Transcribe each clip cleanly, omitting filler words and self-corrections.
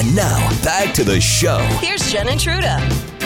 And now, back to the show. Here's Jen and Truda.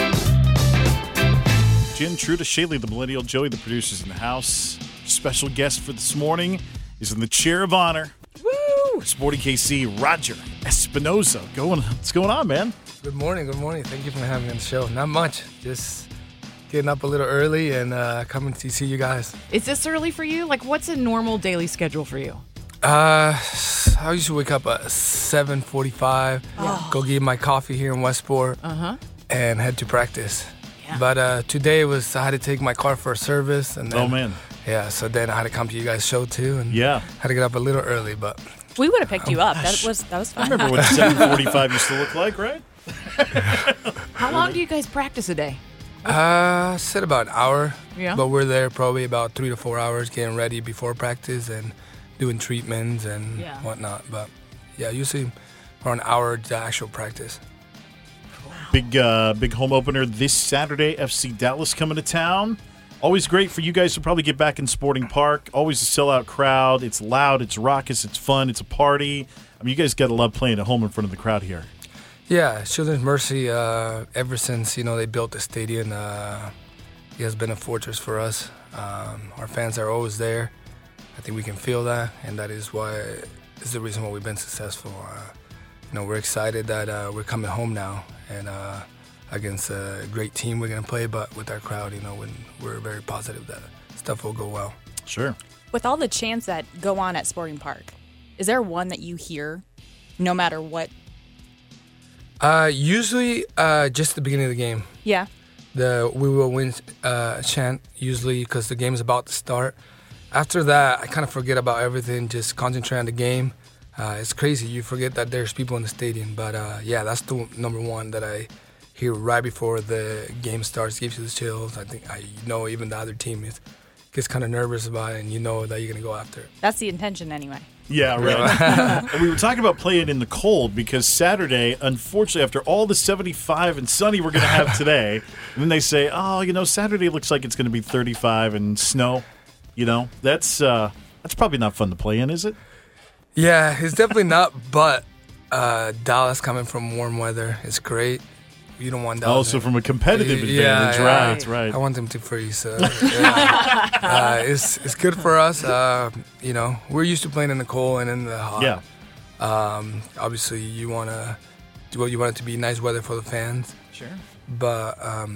Jen, Truda, Shaylee, the millennial, Joey, the producers in the house. Special guest for this morning is in the chair of honor. Woo! Sporting KC, Roger Espinoza. What's going on, man? Good morning. Thank you for having me on the show. Not much. Just getting up a little early and coming to see you guys. Is this early for you? Like, what's a normal daily schedule for you? I usually wake up at 7:45, go get my coffee here in Westport, and head to practice. Yeah. But today I had to take my car for a service. And then, Oh, man. Yeah, so then I had to come to you guys' show, too, and had to get up a little early, but... We would have picked you up. That was fun. I remember what 7:45 used to look like, right? How long do you guys practice a day? Said about an hour. Yeah. But we're there probably about 3 to 4 hours getting ready before practice and doing treatments and whatnot. But yeah, usually around an hour to actual practice. Big home opener this Saturday. FC Dallas coming to town. Always great for you guys to probably get back in Sporting Park. Always a sellout crowd. It's loud, it's raucous, it's fun, it's a party. I mean, you guys got to love playing at home in front of the crowd here. Yeah, Children's Mercy, ever since, they built the stadium, it has been a fortress for us. Our fans are always there. I think we can feel that, and that is the reason why we've been successful. We're excited that we're coming home now, and against a great team we're going to play, but with our crowd, we're very positive that stuff will go well. Sure. With all the chants that go on at Sporting Park, is there one that you hear no matter what? Usually just the beginning of the game. Yeah. The "We Will Win" chant, usually because the game is about to start. After that, I kind of forget about everything, just concentrate on the game. It's crazy. You forget that there's people in the stadium. But, that's the number one that I hear right before the game starts. Gives you the chills. I think even the other team gets kind of nervous about it, and you know that you're going to go after it. That's the intention anyway. Yeah, right. And we were talking about playing in the cold because Saturday, unfortunately, after all the 75 and sunny we're going to have today, and then they say, Saturday looks like it's going to be 35 and snow. That's probably not fun to play in, is it? Yeah, it's definitely not, but Dallas coming from warm weather is great. You don't want Dallas. Also from a competitive advantage, right. I want them to freeze. So, it's good for us. We're used to playing in the cold and in the hot. Yeah. Obviously, you want it to be nice weather for the fans. Sure. But,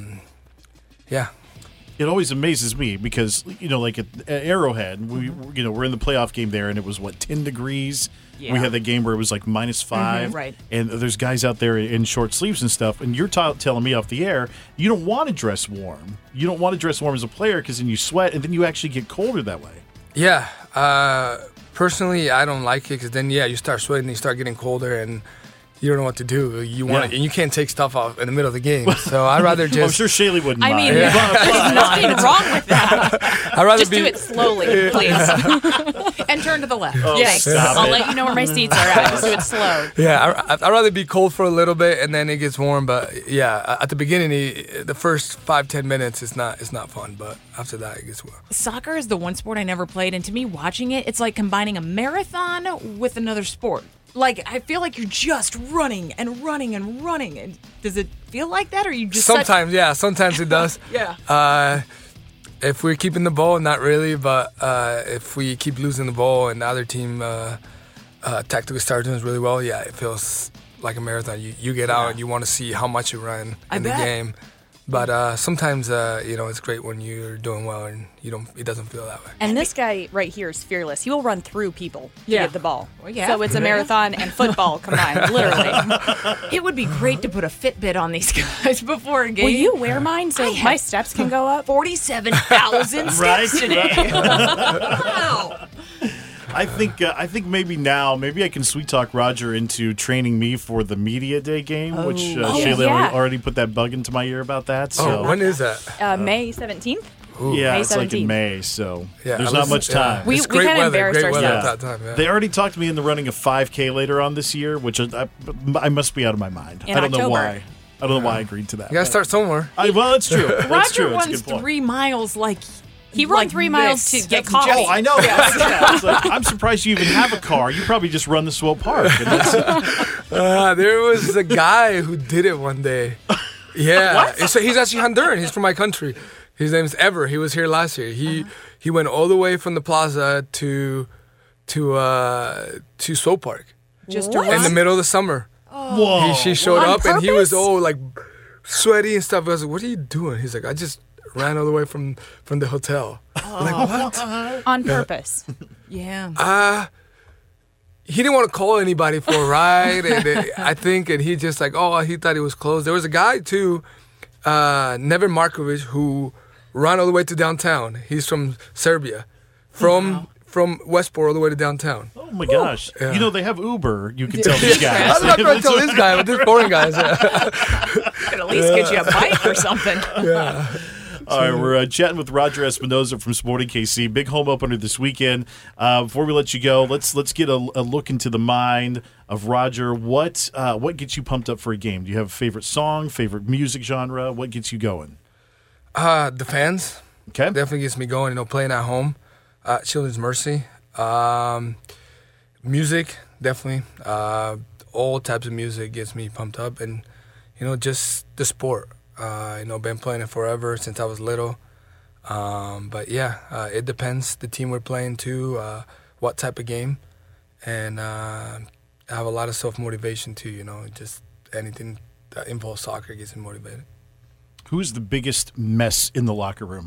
yeah. It always amazes me because, like at Arrowhead, we're in the playoff game there, and it was, 10 degrees? Yeah. We had that game where it was like -5. Right. And there's guys out there in short sleeves and stuff, and you're telling me off the air, you don't want to dress warm. You don't want to dress warm as a player because then you sweat, and then you actually get colder that way. Yeah. Personally, I don't like it because then, you start sweating and you start getting colder, and you don't know what to do. You want it, and you can't take stuff off in the middle of the game. So I'd rather just. I'm sure Shaylee wouldn't mind. There's nothing wrong with that. I'd rather just do it slowly, please. And turn to the left. Oh, yes. I'll let you know where my seats are at. Just do it slow. Yeah, I'd rather be cold for a little bit and then it gets warm. But at the beginning, the first 5-10 minutes, it's not fun. But after that, it gets warm. Soccer is the one sport I never played, and to me, watching it, it's like combining a marathon with another sport. Like, I feel like you're just running and running and running. And does it feel like that, or you just sometimes it does. Yeah. If we're keeping the ball, not really, but if we keep losing the ball and the other team tactically starts doing really well, it feels like a marathon. You get out and you want to see how much you run in the game. But sometimes, it's great when you're doing well and it doesn't feel that way. And this guy right here is fearless. He will run through people to get the ball. Well, yeah. So it's a marathon and football combined, literally. It would be great to put a Fitbit on these guys before a game. Will you wear mine so my steps can go up? 47,000 steps today. Wow. I think maybe I can sweet talk Roger into training me for the Media Day game, which Shayla already put that bug into my ear about that. So. When is that? May 17th? Ooh. Yeah, May it's 17th. Like in May, so there's not much time. We kind of embarrassed ourselves. At that time, They already talked me into running a 5K later on this year, which I must be out of my mind. In I don't know October. why. I don't know why I agreed to that. You got to start somewhere. Well, it's true. That's true. Roger It's a runs good point. 3 miles like He ran 3 miles to get coffee. Oh, I know. Yeah, it's like, I'm surprised you even have a car. You probably just run the Swope Park. And There was a guy who did it one day. Yeah. So he's actually Honduran. He's from my country. His name's Ever. He was here last year. He went all the way from the plaza to Swope Park Just in the middle of the summer. Whoa. She showed On up and he was purpose? all like sweaty and stuff. I was like, "What are you doing?" He's like, "I just ran all the way from the hotel." I'm like, what? On purpose. Yeah. He didn't want to call anybody for a ride, and I think, and he just like, he thought it was closed. There was a guy too, Nevin Markovic, who ran all the way to downtown. He's from Serbia, from Westport all the way to downtown. Oh my gosh. Yeah. You know, they have Uber. You can tell these guys. I'm not trying to tell this guy, but this foreign guys. Could at least get you a bike or something. Yeah. All right, we're chatting with Roger Espinoza from Sporting KC. Big home opener this weekend. Before we let you go, let's get a look into the mind of Roger. What gets you pumped up for a game? Do you have a favorite song, favorite music genre? What gets you going? The fans. Okay. Definitely gets me going, playing at home. Children's Mercy. Music, definitely. All types of music gets me pumped up. And, just the sport. Been playing it forever since I was little. But yeah, it depends. The team we're playing too, what type of game. And I have a lot of self-motivation too, just anything that involves soccer gets me motivated. Who's the biggest mess in the locker room?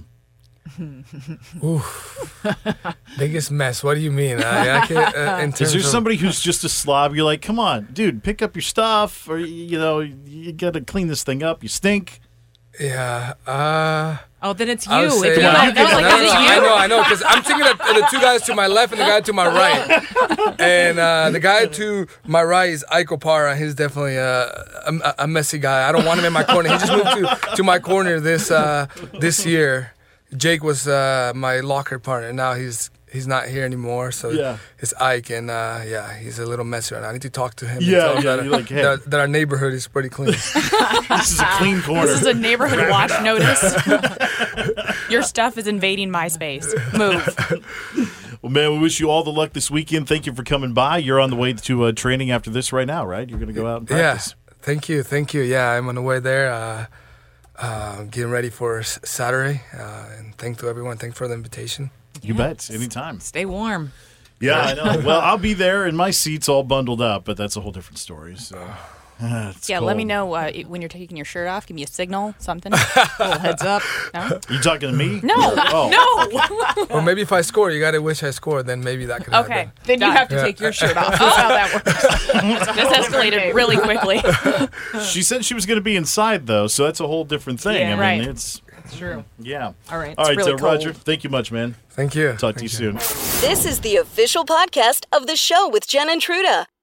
Biggest mess. What do you mean? I can't, Is there somebody who's just a slob? You're like, come on, dude, pick up your stuff, or you got to clean this thing up. You stink. Yeah. Oh, then it's you. I would say, If you yeah. let go, like, is it you? I know, because I'm thinking of the two guys to my left and the guy to my right. And the guy to my right is Ike Opara. He's definitely a messy guy. I don't want him in my corner. He just moved to my corner this year. Jake was my locker partner. Now he's not here anymore, so Yeah. it's Ike, and he's a little messy right now. I need to talk to him. Yeah, and tell yeah, him you're like, hey. that our neighborhood is pretty clean. This is a clean corner. This is a neighborhood watch notice. Your stuff is invading my space. Move. Well, man, we wish you all the luck this weekend. Thank you for coming by. You're on the way to training after this right now, right? You're going to go out and practice. Yeah, thank you. Yeah, I'm on the way there. Getting ready for Saturday, and thanks to everyone. Thanks for the invitation. You bet. Anytime. Stay warm. Yeah, I know. Well, I'll be there, and my seat's all bundled up, but that's a whole different story. So, it's Yeah, cold. let me know when you're taking your shirt off. Give me a signal, something. Little heads up. No? You talking to me? No. Oh. No. Or maybe if I score, you gotta wish I scored. Then maybe that could happen. Okay. Then you have to take your shirt off. That's how that works. This escalated really quickly. She said she was going to be inside, though, so that's a whole different thing. Yeah, I mean, right. it's True. yeah. All right. All right, really Roger. cold. Thank you much, man. Thank you. Talk to you soon. This is the official podcast of the show with Jen and Truda.